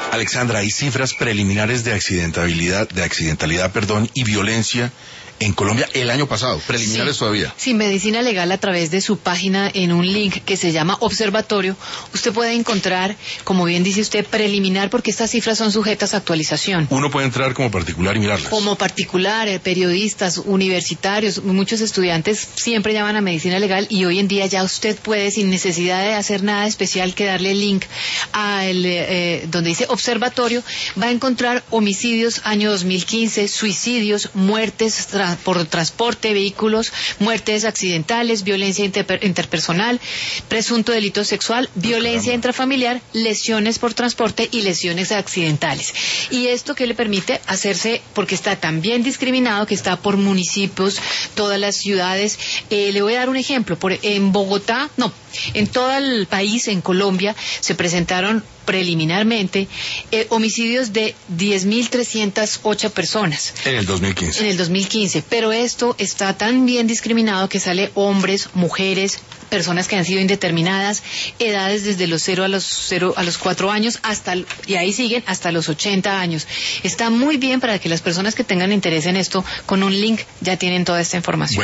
Alexandra, hay cifras preliminares de accidentalidad, y violencia en Colombia el año pasado, preliminares todavía. Sí, Medicina Legal a través de su página en un link que se llama Observatorio, usted puede encontrar, como bien dice usted, preliminar, porque estas cifras son sujetas a actualización. Uno puede entrar como particular y mirarlas. Como particular, periodistas, universitarios, muchos estudiantes siempre llaman a Medicina Legal y hoy en día ya usted puede, sin necesidad de hacer nada especial, que darle el link a donde dice Observatorio, va a encontrar homicidios año 2015, suicidios, muertes por transporte, vehículos, muertes accidentales, violencia interpersonal, presunto delito sexual, violencia intrafamiliar, lesiones por transporte y lesiones accidentales. Y esto que le permite hacerse, porque está tan bien discriminado que está por municipios, todas las ciudades. Le voy a dar un ejemplo. En Bogotá, no, en todo el país, en Colombia, se presentaron preliminarmente homicidios de 10.308 personas. En el 2015. En el 2015, pero esto está tan bien discriminado que sale hombres, mujeres, personas que han sido indeterminadas, edades desde los 0 a los 4 años, y ahí siguen hasta los 80 años. Está muy bien para que las personas que tengan interés en esto, con un link ya tienen toda esta información.